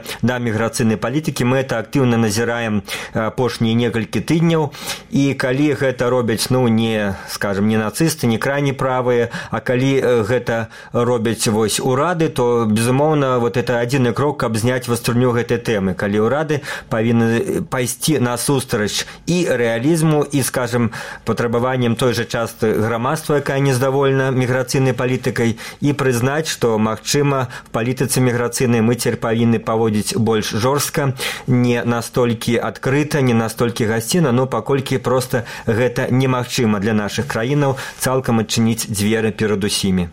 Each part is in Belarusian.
да міграцыйнай палітыкі. Мы это актыўна назіраем апошнія некалькі тыдняў, і калі гэта робяць не, скажем, не нацысты, не крайне правыя, а калі гэта робяць урады, то безумоўна это адзіны крок, каб зняць ваструню гэтай тэмы, калі ўрады павінны пайсці насустрач і рэалізму, і, скажем, патрабаваннем той жа часты грамадства, якая нездавольна міграцыйнай палітыкай, і прызнаць, што, магчыма, в палітыцы міграцыйнай мы цяпер павінны паводзіць больш жорстка, не настолькі адкрыта, не настолькі гасцінна, но паколькі проста гэта немагчыма для нашых краінаў цалкам адчыніць дзверы перад усімі.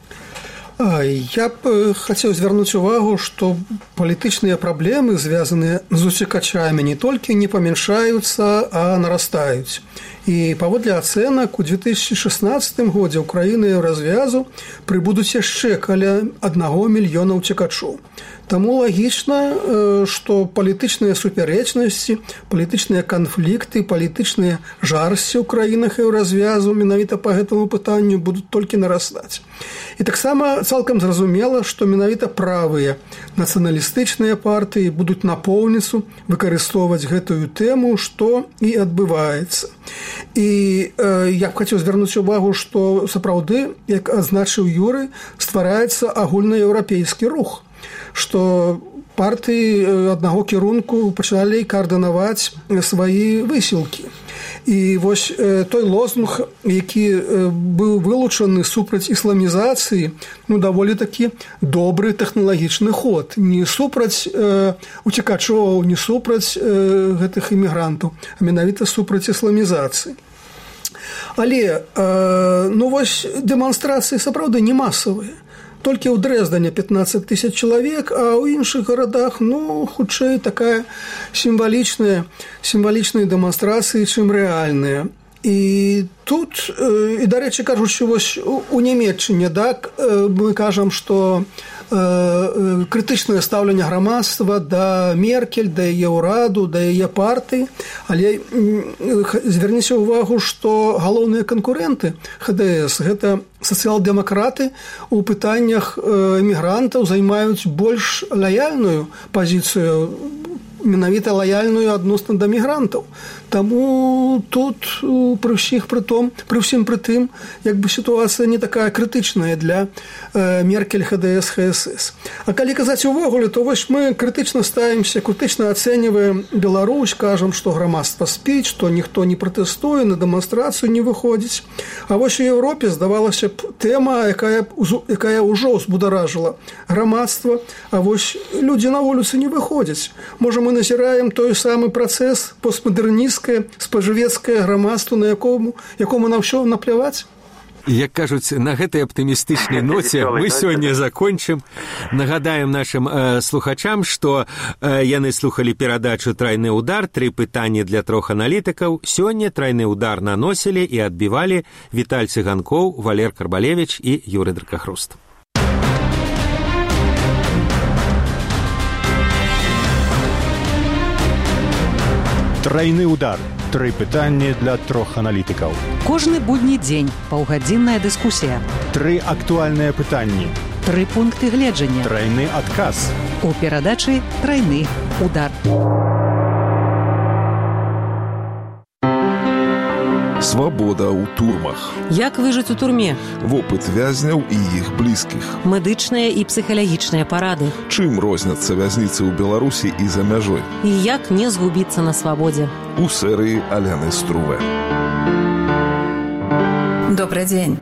Я б хотел звярнуць увагу, што палітычныя праблемы, звязаныя з уцекачамі, не толькі не памяншаюцца, а нарастаюць. І паводле ацэнак, у 2016 годзе ў краіны развязу прыбудуць яшчэ каля 1 мільёна уцекачоў. Таму лагічна, што палітычныя супярэчнасці, палітычныя канфлікты, палітычныя жарсці ў краінах еўразвязу менавіта па гэтаму пытанню будуць толькі нарастаць. І таксама цалкам зразумела, што менавіта правыя нацыяналістычныя партыі будуць напоўніцу выкарыстоўваць гэтую тэму, што і адбываецца. І я б хацеў звярнуць увагу, што сапраўды, як адзначыў Юрый, ствараецца агульнаеўрапейскі рух, што партыі аднаго кірунку пачалі каардынаваць свае высілкі. І той лозунг, які быў вылучаны супраць ісламізацыі, даволі такі добры тэхналагічны ход. Не супраць уцекачоў, не супраць гэтых імігрантаў, а менавіта супраць ісламізацыі. Але дэманстрацыі сапраўды не масавыя. Толькі ў Дрэздане 15 000 чалавек, а ў іншых гарадах, хутчэй такая сімвалічная дэманстрацыі, чым рэальная. І тут, і, дарэчы, кажучы, у Нямецчыне, мы кажам, што крытычнае стаўленне грамадства да Меркель, да яе ўраду, да яе партыі, але зверніце ўвагу, што галоўныя канкурэнты ХДС, гэта сацыял-дэмакраты у пытаннях эмігрантаў займаюць больш лаяльную пазіцыю, менавіта лаяльную адносна да мігрантаў. Таму тут пры ўсім пры тым, сітуацыя не такая крытычная для Меркель, ХДС, ХСС. А калі казаць увогуле, то мы крытычна ставімся, крытычна ацэньваем Беларусь, кажам, што грамадства спіць, што ніхто не пратэстуе, на дэманстрацыю не выходзіць. А у Еўропе, здавалася б, тэма, якая ўжо ўзбударажыла грамадства, а людзі на вуліцы не выходзяць. Можа, мы назіраем той самы працэс постмадэрнісцкае, спажывецкае грамадства, якому на ўсё напляваць? Як кажуць, на гэтай аптымістычнай ноце мы сёння закончым. Нагадаем нашим слухачам, што яны слухалі перадачу «Трайны удар», 3 пытанні для 3 аналітыкаў. Сёння «Трайны удар» наносілі і адбівалі Віталь Цыганкоў, Валер Карбалевіч і Юрый Дракахруст. «Трайны удар». 3 пытанні для 3 аналітыкаў. Кожны будні дзень паўгадзінная дыскусія. 3 актуальныя пытанні. 3 пункты гледжання. Трайны адказ. У перадачы «Трайны удар». Свабода ў турмах. Як выжыць у турме? Вопыт вязняў і іх блізкіх. Медычныя і псіхалагічныя парады. Чым розняцца вязніцы ў Беларусі і за мяжой? І як не згубіцца на свабодзе? У серыі Аляны Струве. Добрый дзень.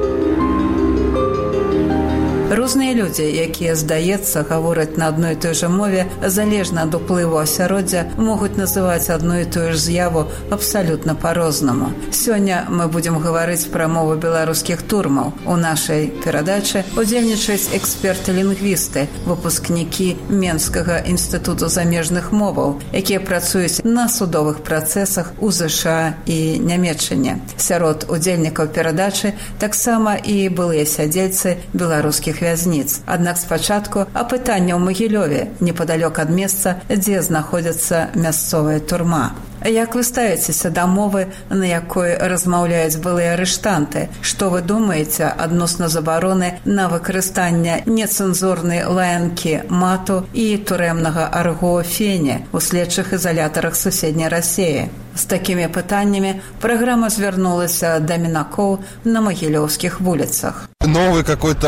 Розныя людзі, якія, здаецца, гавораць на адной і той жа мове, залежна ад уплыву асяроддзя, могуць называць адну і тую ж з'яву абсалютна па-рознаму. Сёння мы будзем гаварыць пра мову беларускіх турмаў. У нашай перадачы удзельнічаюць эксперты-лінгвісты, выпускнікі Менскага інстытуту замежных моваў, якія працуюць на судовых працэсах у ЗША і Нямецчыне. Сярод удзельнікаў перадачы таксама і былыя сядзельцы беларускіх вязніц. Аднак спачатку апытання ў Магілёве, непадалёк ад месца, дзе знаходзіцца мясцовая турма. Як вы ставіцеся да мовы, на якой размаўляюць былыя арыштанты? Што вы думаеце адносна забароны на выкарыстанне нецэнзурнай лаянкі мату і турэмнага арго фені ў следчых изолятарах суседняй России? С такими пытаннями программа звярнулася да мінакоў на магілёўскіх вуліцах. Новый какой-то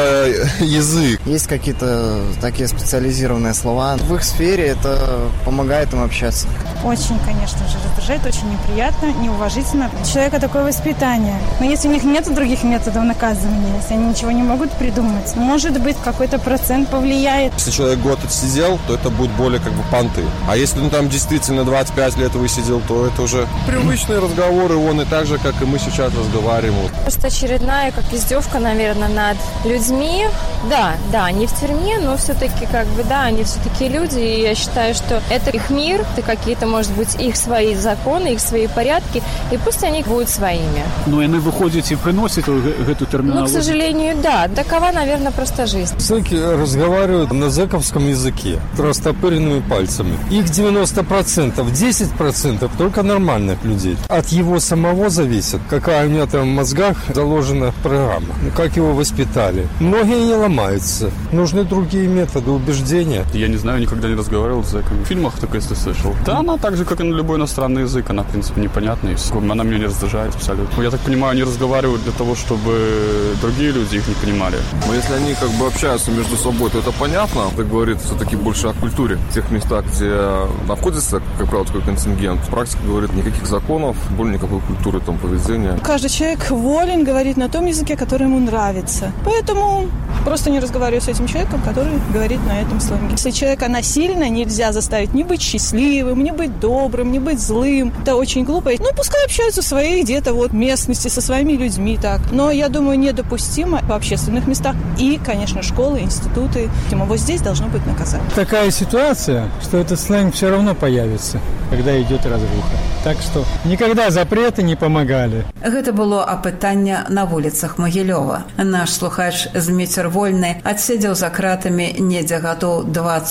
язык. Есть какие-то такие специализированные слова. В их сфере это помогает им общаться. Очень, конечно же, раздражает, очень неприятно, неуважительно. У человека такое воспитание. Но если у них нет других методов наказывания, если они ничего не могут придумать, может быть, какой-то процент повлияет. Если человек год отсидел, то это будет более понты. А если он там действительно 25 лет высидел, то это уже привычные разговоры, он и так же, как и мы сейчас разговариваем. Просто очередная, как издевка, наверное, над людьми. Да, они в тюрьме, но все-таки, они все-таки люди, и я считаю, что это их мир, это какие-то, может быть, их свои законы, их свои порядки, и пусть они будут своими. Но они выходят и приносят эту терминологию. Ну, к сожалению, да. Такова, наверное, просто жизнь. Зэки разговаривают на зэковском языке, растопыренными пальцами. Их 90%, 10% только нормальных людей. От его самого зависит, какая у него там в мозгах заложена программа, как его воспитали. Многие не ломаются. Нужны другие методы убеждения. Я не знаю, никогда не разговаривал с зэками. В фильмах только если слышал. Да, она так же, как и на любой иностранный язык. Она, в принципе, непонятная. Она меня не раздражает абсолютно. Я так понимаю, они разговаривают для того, чтобы другие люди их не понимали. Но если они общаются между собой, то это понятно. Это говорит все-таки больше о культуре. В тех местах, где находится, как правило, такой контингент, практика говорит, никаких законов, более никакой культуры там, поведения. Каждый человек волен говорить на том языке, который ему нравится. Поэтому просто не разговариваю с этим человеком, который говорит на этом сленге. Если человека насильно нельзя заставить не быть счастливым, не быть добрым, не быть злым, это очень глупо. Пускай общаются в своей где-то местности со своими людьми так. Но я думаю, недопустимо в общественных местах. И, конечно, школы, институты. Вот здесь должно быть наказание. Такая ситуация, что этот сленг все равно появится, когда идет разруха. Так что никогда запреты не помогали. Гэта было апытанне на вуліцах Магілёва. Наш слухач Зміцер Вольны адседзеў за кратамі недзе гадоў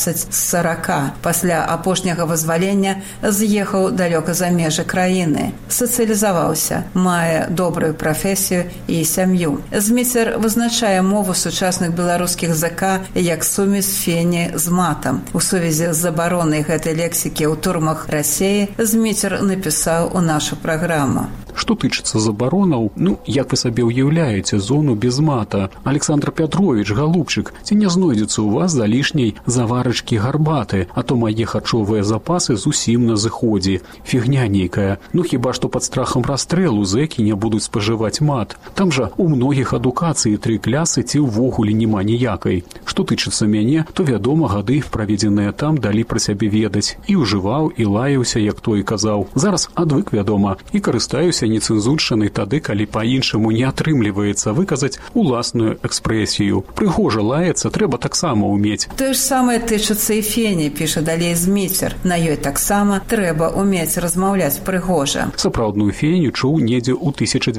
20-40. Пасля апошняга вызвалення з'ехаў далёка за межы краіны. Сацыялізаваўся, мае добрую прафесію і сям'ю. Зміцер вызначае мову сучасных беларускіх ЗК як сумесь фені з матам. У сувязі з забаронай гэтай лексікі ў турмах Расіі Зміцер напісаў у нашу праграму. Што тычыцца забаронаў, як вы сабе ўяўляеце зону без мата? Александр Пятрович, галубчык, ці не знойдзецца ў вас залішняй заварачкі гарбаты, а то мае харчовыя запасы зусім на зыходзе. Фігня нейкая. Хіба што пад страхам расстрэлу зэкі не будуць спажываць мат. Там жа у многіх адукацыі 3 клясы ці ўвогуле няма ніякай. Што тычыцца мяне, то, вядома, гады, праведзеныя там, далі пра сябе ведаць. І ўжываў, і лаяўся, як той казаў. Зараз адвык, вядома, і карыстаюся нецэнзуршчынай тады, калі па-іншаму не атрымліваецца выказаць уласную экспрэсію. Прыгожа лаяцца трэба таксама ўмець. Тое ж самае тычыцца і фені, піша далей Зміцер. На ёй таксама трэба ўмець размаўляць прыгожа. Сапраўдную феню чуў недзе ў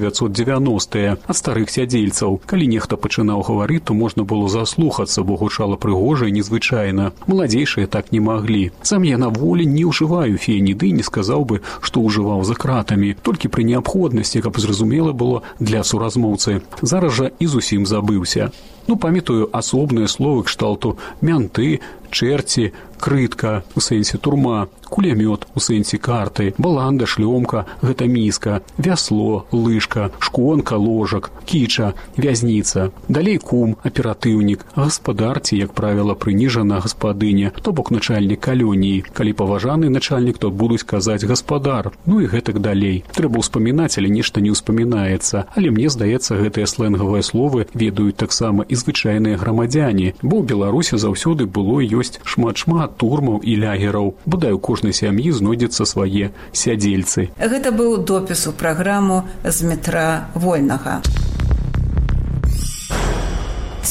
1990-е ад старых сядзельцаў. Калі нехта пачынаў гаварыць, то можна было заслухацца, бо гучала прыгожа і незвычайна. Маладзейшыя так не маглі. Сам я на волі не ўжываю фені, ды не сказаў бы, што ўжываў за кратамі. Толькі пры неабходнасці, каб зразумела было для суразмоўцы. Зараз жа і зусім забыўся. Памятаю асобныя словы кшталту мянты, чэрці, крытка у сэнсе турма, кулямёт у сэнсе карты, баланда, шлёмка, гэта міска, вясло, лыжка, шконка, ложак, кіча, вязніца. Далей кум, аператыўнік, гаспадар ці, як правіла, прыніжана гаспадыня, то бок начальнік калоніі. Калі паважаны начальнік, то будуць казаць гаспадар. І гэтак далей. Трэба ўспамінаць, але нешта не ўспамінаецца. Але мне здаецца, гэтыя сленгавыя словы ведаюць таксама і звычайныя грамадзяне, бо ў Беларусі заўсёды было і ёсць шмат турмаў і лягераў. Бадай у кожнай сям'і знойдзецца свае сядзельцы. Гэта быў допіс у праграму Змітра Вольнага.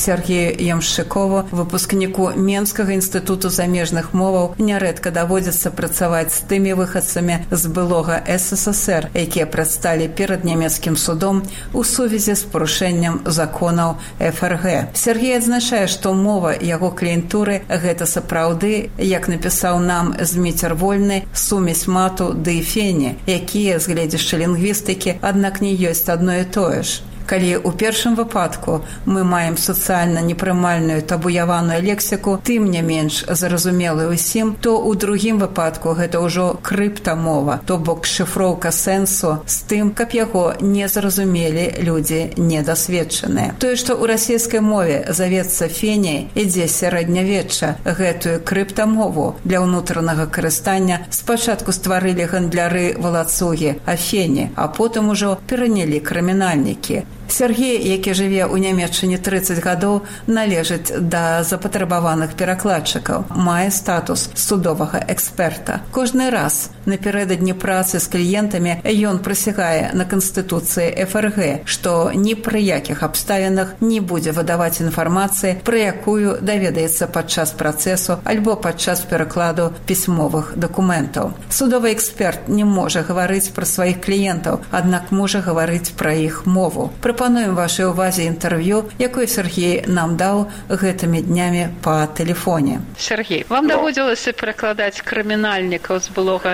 Сергею Ямшчыкову, выпускніку Менскага інстытуту замежных моваў, нярэдка даводзіцца працаваць з тымі выхадцамі з былога СССР, якія прадсталі перад нямецкім судом у сувязі з парушэннем законаў ФРГ. Сергей адзначае, што мова яго кліентуры – гэта сапраўды, як напісаў нам Зміцер Вольны, сумесь мату ды фені, якія, з гледзяшча лінгвістыкі, аднак не ёсць адно і тое ж. Калі ў першым выпадку мы маем сацыяльна непрымальную табуяваную лексіку, тым не менш зразумелую ўсім, то ў другім выпадку гэта ўжо крыптамова, то бок шыфроўка сэнсу з тым, каб яго не зразумелі людзі недасведчаныя. Тое, што ў расійскай мове завецца феняй, ідзе сярэднявечча. Гэтую крыптамову для ўнутранага карыстання спачатку стварылі гандляры валацугі, афені, а потым ужо перанялі крымінальнікі. Сергей, які жыве ў Нямецчыне 30 гадоў, належыць да запатрабаваных перакладчыкаў, мае статус судовага эксперта. Кожны раз напярэдадні працы з кліентамі ён прысягае на Канстытуцыі ФРГ, што ні пры якіх абставінах не будзе выдаваць інфармацыі, пра якую даведаецца падчас працэсу альбо падчас перакладу пісьмовых дакументаў. Судовы эксперт не можа гаварыць пра сваіх кліентаў, аднак можа гаварыць пра іх мову. Прапануем вашай увазе інтэрв'ю, якое Сергей нам даў гэтымі днямі па тэлефоне. Сергей, вам даводзілася перакладаць крымінальнікаў з былога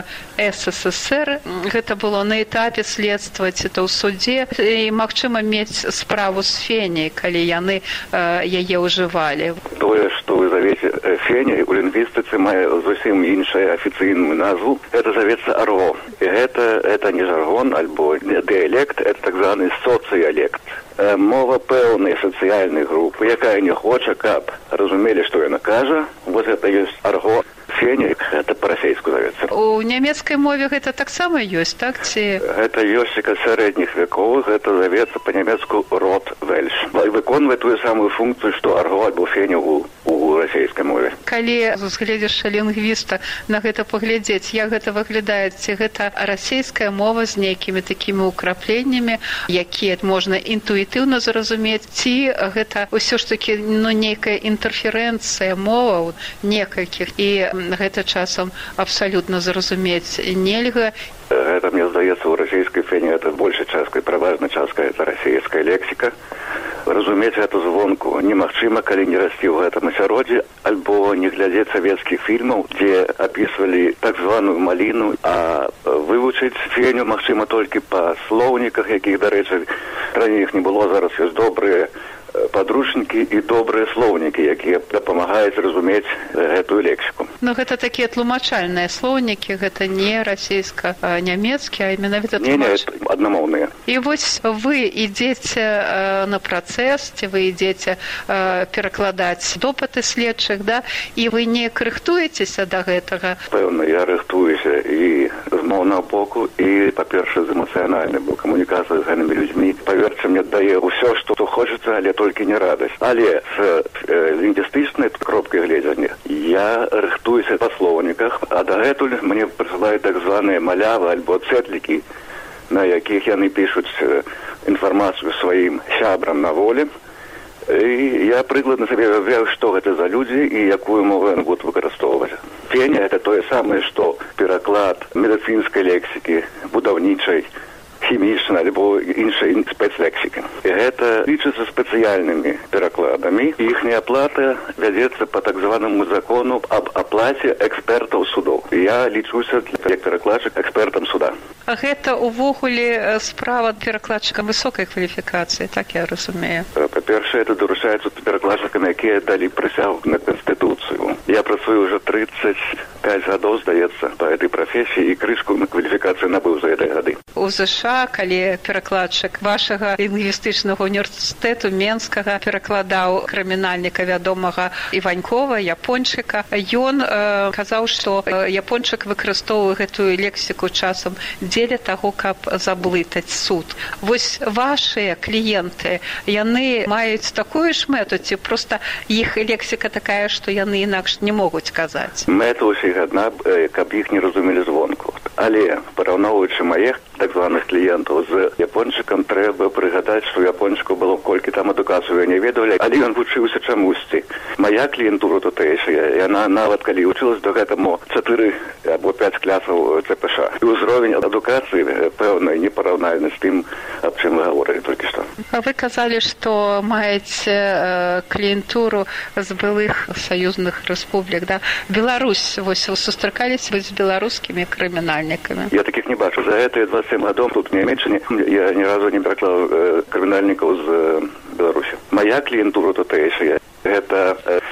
СССР. Гэта было на этапе следства ці то ў судзе, і магчыма мець справу з феняй, калі яны яе ўжывалі. Тое, што вы завеце феняй, у лінгвістыцы мае зусім іншую афіцыйную назву. Гэта завецца арго. І гэта не жаргон альбо не дыялект, это так званы соцыялект. Мова пэўнай сацыяльнай групы, якая не хоча, каб разумелі, што яна кажа. Вот гэта ёсць арго. Феня, гэта па-расейску завецца. У нямецкай мове гэта таксама ёсць, так? Ці... Гэта ёсць як сярэдніх вякоў, гэта завецца па-нямецку рот вельш. Выконвае тую самую функцыю, што арго альбо феня у расейскай мове. Калі згледзяш лінгвіста на гэта паглядзець, як гэта выглядае? Ці гэта расейская мова з нейкімі такімі ўкрапленнямі, якія можна інтуітыўна зразумець, ці гэта ўсё ж такі нейкая інтэрферэнцыя моваў некалькіх, і гэта часам абсалютна зразумець нельга. Гэта, мне здаецца, у расійскай фені гэта большай часткай, праважнай часткай, это расійская лексіка. Разумець гэта звонку немагчыма, калі не расці ў гэтым асяроддзі, альбо не глядзець савецкіх фільмаў, дзе апісвалі так званую маліну, а вывучыць феню магчыма толькі па слоўніках, якіх, дарэчы, раней іх не было, зараз ёсць добрыя падручнікі і добрыя слоўнікі, якія дапамагаюць разумець гэтую лексіку. Ну, гэта такія тлумачальныя слоўнікі, гэта не расійска-нямецкі, а менавіта тлумач. Не, аднамоўныя. І вось вы ідзеце на працэс, ці вы ідзеце перакладаць допыты следчых, да? І вы не рыхтуецеся да гэтага? Пэўна, я рыхтуюся і з моўнага боку, і, па-першае, з эмацыянальнай, бо камунікацыя з гэтымі людзьмі, паверце, мне дае ўсё, што хочацца, але толькі не радасць. Але з лінгвістычнай кропкай гледзання я рыхтуюся па слоўніках, а дагэтуль мне прысылаюць так званыя малявы альбо цэтлікі, на якіх яны пішуць інфармацыю сваім сябрам на волі. І я прыкладна сабе уявляю, што гэта за людзі і якую мову яны будуць выкарыстоўваць. Феня – гэта тое самае, што пераклад медыцынскай лексікі, будаўнічай, хімічна альбо іншай спецлексікі. І гэта лічыцца спецыяльнымі перакладамі. Іхняя аплата вядзецца па так званаму закону аб аплаце экспертаў судоў. Я лічуся як перакладчык экспертам суда. А гэта ўвогуле справа перакладчыка высокай кваліфікацыі, так я разумею? Па-першае, это даручаецца перакладчыкам, якія далі прысягу на Канстытуцыю. Я працую ўжо 35 гадоў, здаецца, па гэтай прафесіі, і крышку на кваліфікацыю набыў за гэтыя гады. У ЗША, калі перакладчык вашага лінгвістычнага універсітэту Менскага перакладаў крымінальніка вядомага Іванькова, япончыка, ён казаў, што япончык выкарыстоўвае гэтую лексіку часам дзеля таго, каб заблытаць суд. Вось вашыя кліенты, яны маюць такую ж мэту, ці проста іх лексіка такая, што яны інакш не могуць казаць? Мэта ўсіх адна, каб іх не разумелі звонку. Але, параўноўваючы мае так званых кліентаў з япончыкам, трэба прыгадаць, што япончыку было колькі там адукацыю не ведалі, але ён вучыўся чамусьці. Мая кліентура тутэйшая, яна нават калі вучылась до гэтаму 4 або 5 класаў ЦПШ. І ўзровень адукацыі пэўна непараўнальны з тым, аб чым вы гаворылі толькі што. А вы казалі, што маеце кліентуру з былых саюзных рэспублік, да? Беларусь, вось вы сустракаліся з беларускімі крымінальнікамі? Я такіх не бачу. За гэтыя 27 гадоў тут в Нямецчыне я ні разу не пераклаў крымінальнікаў з Беларусі. Мая кліентура тутэйшая – гэта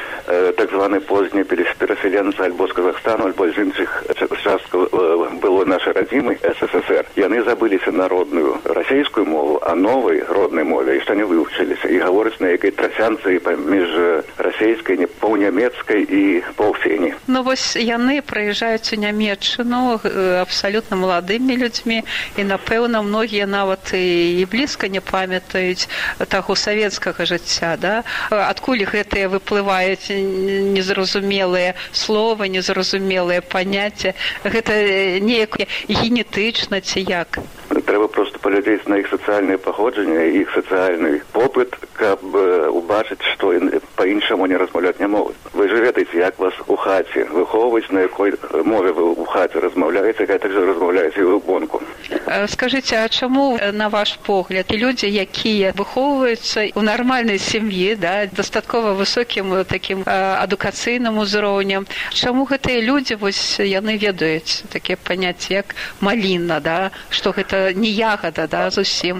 так званы позні пераселенцы альбо з Казахстану, альбо з іншых часткаў былой нашай радзімы СССР. Яны забыліся на родную расійскую мову, а новай роднай мове яшчэ не вывучыліся і гавораць на якай трасянцы паміж расійскай, паўнямецкай і паўфені. Ну вось яны прыязджаюць у Нямецчыну абсалютна маладымі людзьмі і, напэўна, многія нават і блізка не памятаюць таго савецкага жыцця, да? Адкуль гэтыя выплываюць незразумелыя словы, незразумелыя паняцці? Гэта неяк генетычна ці як? Трэба проста паглядзець на іх сацыяльнае паходжанне, іх сацыяльны попыт, каб убачыць, што па-іншаму не размаўляць не могуць. Вы ж ведаеце, як вас у хаце выхоўваюць, на якой мове вы у хаце размаўляеце, гэтак жа размаўляеце і ў гонку. Скажыце, а чаму, на ваш погляд, людзі, якія выхоўваюцца ў нармальнай сям'і, да, дастаткова высокім такім адукацыйным узроўнем, чаму гэтыя людзі, вось яны ведаюць такія паняцці, як маліна, да, што гэта не ягода, да, зусім.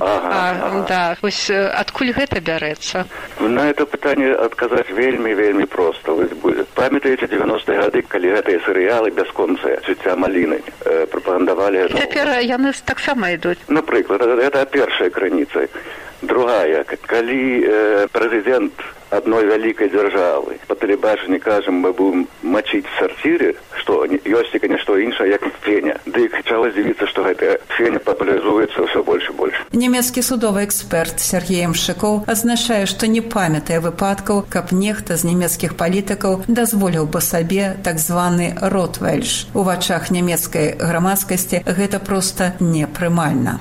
Да, вось адкуль гэта бярэцца? На это пытанне адказаць вельмі просто. Вы памятаеце 90-е гады, калі гэтыя серыялы бясконцыя жыцця маліны прапагандавалі? Цяпер яны таксама ідуць. Напрыклад, гэта першая крыніца. Другая, калі прэзідэнт адной вялікай дзяржавы па тэлебачанні кажа, мы будем мачыць в сарціры, што ёсць і нешто іншае, як феня. Дык чаго здзівіцца, што гэтая феня папулярызуецца ўсё больш і больш. Нямецкі судовы эксперт Сергей Ямшыкоў азначае, што не памятае выпадкаў, каб нехта з нямецкіх палітыкаў дазволіў бы сабе так званы ротвельш. У вачах нямецкай грамадскасці гэта проста непрымальна.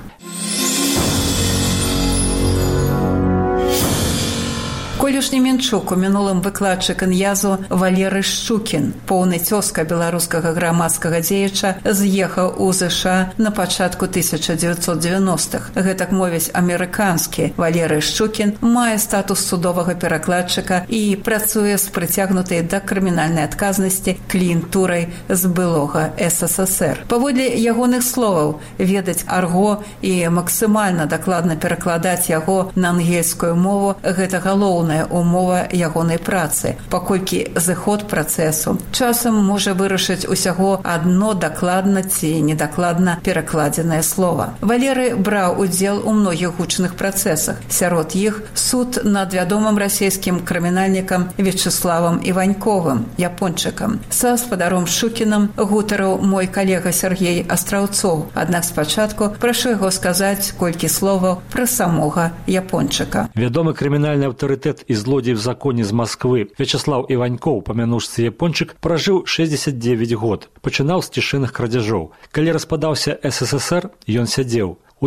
Колішні Мінчук у мінулым выкладчык ін'язу Валерый Шчукін, поўны цёзка беларускага грамадскага дзеяча, з'ехаў у ЗША на пачатку 1990-х. Гэтак мовіць амерыканскі Валерый Шчукін мае статус судовага перакладчыка і працуе з прыцягнутай да крымінальнай адказнасці кліентурай з былога СССР. Паводле ягоных словаў, ведаць арго і максімальна дакладна перакладаць яго на ангельскую мову – гэта галоўная умова ягонай працы, паколькі зыход працэсу часам можа вырашыць усяго адно дакладна ці недакладна перакладзенае слова. Валерый браў удзел у многіх гучных працэсах. Сярод іх суд над вядомым расійскім крымінальнікам Вячеславам Іваньковым, япончыкам. Са спадаром Шчукінам гутараў мой калега Сергей Астраўцоў. Аднак спачатку прашу яго сказаць колькі словаў пра самога япончыка. Вядомы крымінальны аўтарытэт і злодзей в законе з Москвы Вячеслав Іванькоў, па-мянушцы япончык, пражыў 69 год. Пачынаў з цішыных крадзяжоў. Калі распадаўся СССР, ён сядзеў. У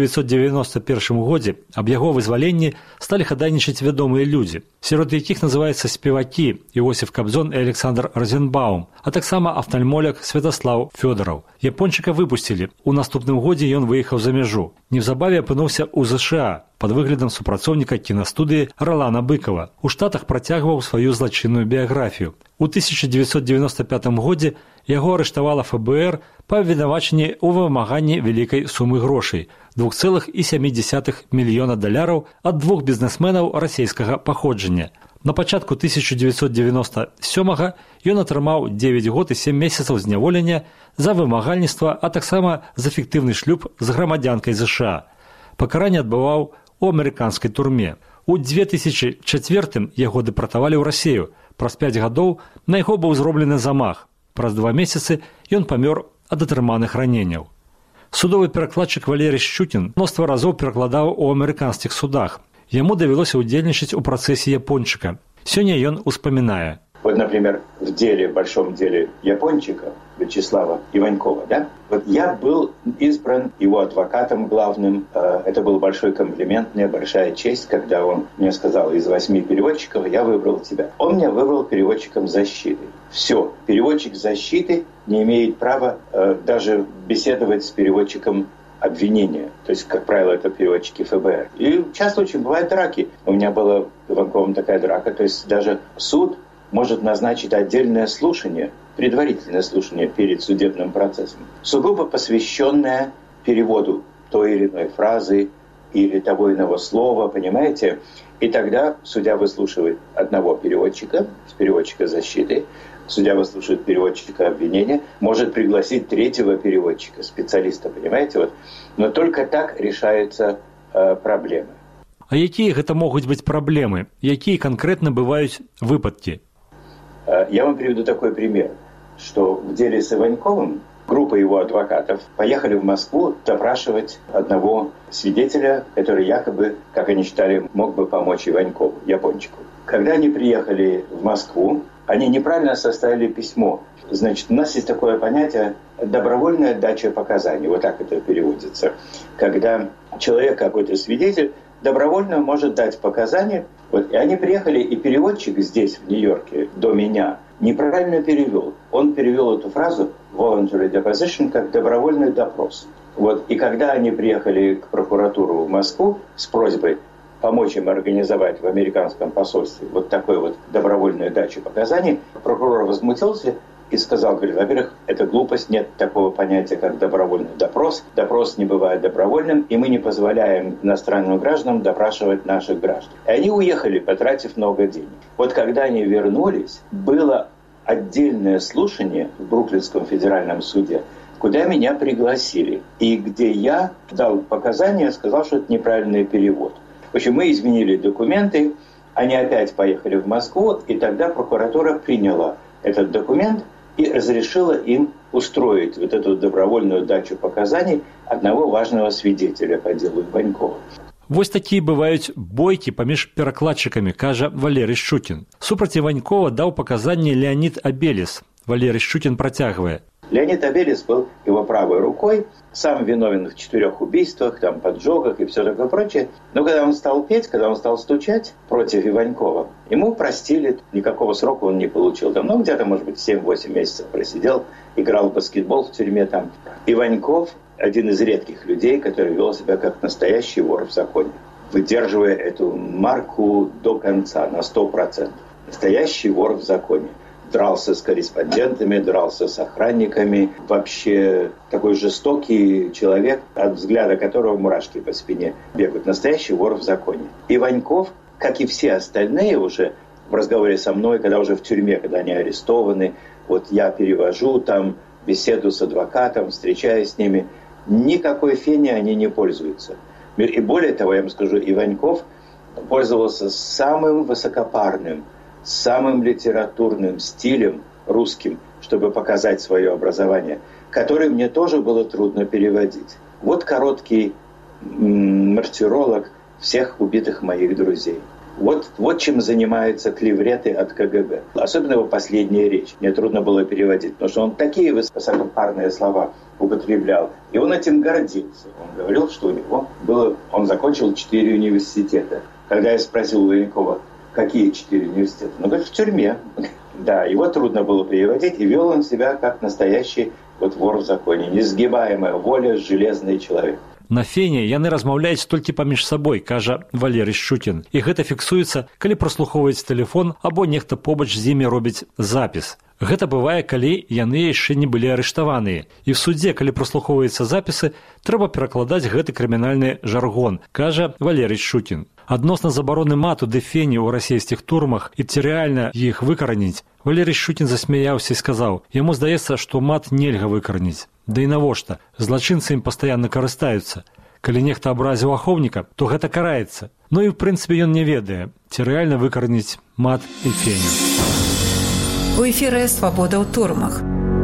1991 годзе аб яго вызваленні сталі хадайнічаць вядомыя людзі, сярод якіх называюцца спевакі Іосиф Кабзон і Александр Розенбаум, а таксама афтальмолог Святаслав Фёдораў. Япончыка выпусцілі. У наступным годзе ён выехаў за мяжу. Неўзабаве апынуўся ў ЗША пад выглядам супрацоўніка кінастудыі Ролана Быкова. У Штатах працягваў сваю злачынную біяграфію. У 1995 годзе яго арыштавала ФБР па абвінавачанні ў вымаганні вялікай сумы грошай – $2,7 мільёна ад двух бізнесменаў расійскага паходжання. На пачатку 1997-га ён атрымаў 9 год і 7 месяцаў зняволення за вымагальніцтва, а таксама за фіктыўны шлюб з грамадзянкай ЗША. Пакаранне адбываў у амерыканскай турме. У 2004 яго дэпартавалі ў Расію. Праз 5 гадоў на яго быў зроблены замах. Праз 2 месяцы ён памёр ад атрыманых раненняў. Судовы перакладчык Валерый Шчукін мноства разоў перакладаў у амерыканскіх судах. Яму давялося ўдзельнічаць у працэсе япончыка. Сёння ён успамінае. Вот, например, в большом деле Япончика Вячеслава Иванькова, да? Вот я был избран его адвокатом главным. Это был большой комплимент, мне большая честь, когда он мне сказал: из 8 переводчиков я выбрал тебя. Он меня выбрал переводчиком защиты. Все, переводчик защиты не имеет права даже беседовать с переводчиком обвинения. То есть, как правило, это переводчики ФБР. И часто очень бывают драки. У меня была с Иванковым такая драка. То есть даже суд может назначить отдельное слушание, предварительное слушание перед судебным процессом, сугубо посвященное переводу той или иной фразы или того иного слова, понимаете? И тогда судья выслушивает одного переводчика, переводчика защиты, судья выслушивает переводчика обвинения, может пригласить третьего переводчика, специалиста, понимаете? Вот. Но только так решаются проблемы. А якія гэта могуць быць праблемы? Якія конкретно бываюць выпадки? Я вам приведу такой пример, что в деле с Иваньковым группа его адвокатов поехали в Москву допрашивать одного свидетеля, который якобы, как они считали, мог бы помочь Иванькову, Япончику. Когда они приехали в Москву, они неправильно составили письмо. Значит, у нас есть такое понятие «добровольная дача показаний». Вот так это переводится. Когда человек, какой-то свидетель, добровольно может дать показания. Вот, и они приехали, и переводчик здесь, в Нью-Йорке, до меня, неправильно перевел. Он перевел эту фразу «voluntary deposition» как «добровольный допрос». Вот, и когда они приехали к прокуратуру в Москву с просьбой помочь им организовать в американском посольстве вот такую вот добровольную дачу показаний, прокурор возмутился и сказал, говорит, во-первых, это глупость, нет такого понятия, как добровольный допрос. Допрос не бывает добровольным, и мы не позволяем иностранным гражданам допрашивать наших граждан. И они уехали, потратив много денег. Вот когда они вернулись, было отдельное слушание в Бруклинском федеральном суде, куда меня пригласили, и где я дал показания, сказал, что это неправильный перевод. В общем, мы изменили документы, они опять поехали в Москву, и тогда прокуратура приняла этот документ и разрешила им устроить вот эту добровольную дачу показаний одного важного свидетеля по делу Иванькова. Вось такія бываюць бойкі паміж перакладчыкамі, кажа Валерый Шчукін. Супраць Иванькова даў паказанні Леонид Абелис. Валерий Шчукін працягвае. Леонид Абелис был его правой рукой, сам виновен в 4 убийствах, там, поджогах и все такое прочее. Но когда он стал петь, когда он стал стучать против Иванькова, ему простили, никакого срока он не получил. Там, ну, где-то, может быть, 7-8 месяцев просидел, играл в баскетбол в тюрьме там. Иваньков – один из редких людей, который вел себя как настоящий вор в законе, выдерживая эту марку до конца, на 100%. Настоящий вор в законе. Дрался с корреспондентами, дрался с охранниками. Вообще такой жестокий человек, от взгляда которого мурашки по спине бегают. Настоящий вор в законе. Иваньков, как и все остальные уже в разговоре со мной, когда уже в тюрьме, когда они арестованы, вот я перевожу там беседу с адвокатом, встречаюсь с ними, никакой фени они не пользуются. И более того, я вам скажу, Иваньков пользовался самым высокопарным, самым литературным стилем русским, чтобы показать свое образование, который мне тоже было трудно переводить. Вот короткий мартиролог всех убитых моих друзей. Вот чем занимаются клевреты от КГБ. Особенно его последняя речь. Мне трудно было переводить, потому что он такие высокопарные слова употреблял. И он этим гордился. Он говорил, что у него он закончил 4 университета. Когда я спросил у Иванькова, какие 4 университета? Ну, говорит, в тюрьме. Да, его трудно было переводить, и вел он себя как настоящий вор в законе. Несгибаемая воля, железный человек. На фене яны размаўляюць толькі паміж сабой, кажа Валерый Шчукін. І гэта фіксуецца, калі праслухоўваюць тэлефон або нехта побач з імі робіць запіс. Гэта бывае, калі яны яшчэ не былі арыштаваныя. І в судзе, калі праслухоўваюцца запісы, трэба перакладаць гэты крымінальны жаргон, кажа Валерый Шчукін. Адносна забароны мату ды фені ў расійскіх турмах і ці рэальна іх выкараніць, Валерый Шчукін засмяяўся і сказаў, яму здаецца, што мат нельга выкараніць. Да і навошта? Злачынцы ім пастаянна карыстаюцца. Калі нехта абразіў ахоўніка, то гэта караецца. Ну і, в прынцыпе, ён не ведае, ці рэальна выкараніць мат і феню. У эфіры «Свабода ў турмах».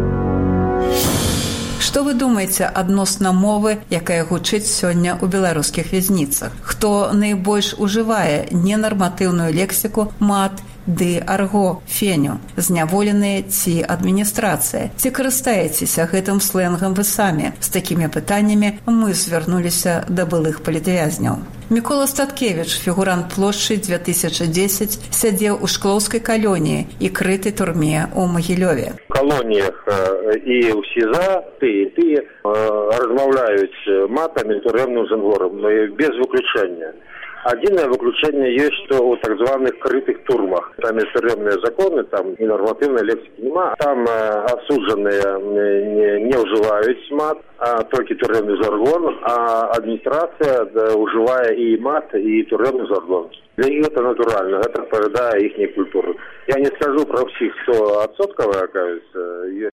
Што вы думаеце адносна мовы, якая гучыць сёння ў беларускіх вязніцах? Хто найбольш ужывае ненарматыўную лексіку, мат, ды арго феню, зняволеныя ці адміністрацыя. Ці карыстаецеся гэтым сленгам вы самі? З такімі пытаннямі мы звярнуліся да былых палітвязняў. Мікола Статкевіч, фігурант плошчы 2010, сядзеў у шклоўскай калоніі і крытай турме ў Магілёве. В колоніях і ў СІЗА тыя размаўляюць матамі турэмным жанворам, без выключэння. Одно выключение есть, что у так званых крытых турмах. Там есть тюремные законы, там и нормативной лексики нема. Там осужденные не уживают мат, а только тюремный жаргон, а администрация уживая и мат, и тюремный жаргон. Для них это натурально, это отповедает их культуру. Я не скажу про всех 100%, оказывается.